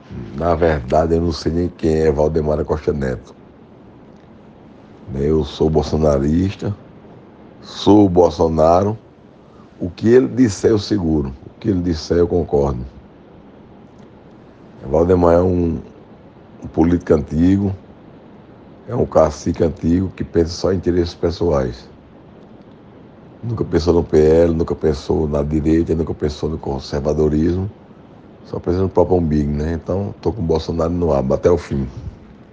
Na verdade, eu não sei nem quem é Valdemar Costa Neto. Eu sou bolsonarista, sou o Bolsonaro. O que ele disser eu seguro, o que ele disser eu concordo. Valdemar é um político antigo, é um cacique antigo que pensa só em interesses pessoais. Nunca pensou no PL, nunca pensou na direita, nunca pensou no conservadorismo, só pensa no próprio umbigo, né? Então, estou com o Bolsonaro no aba até o fim.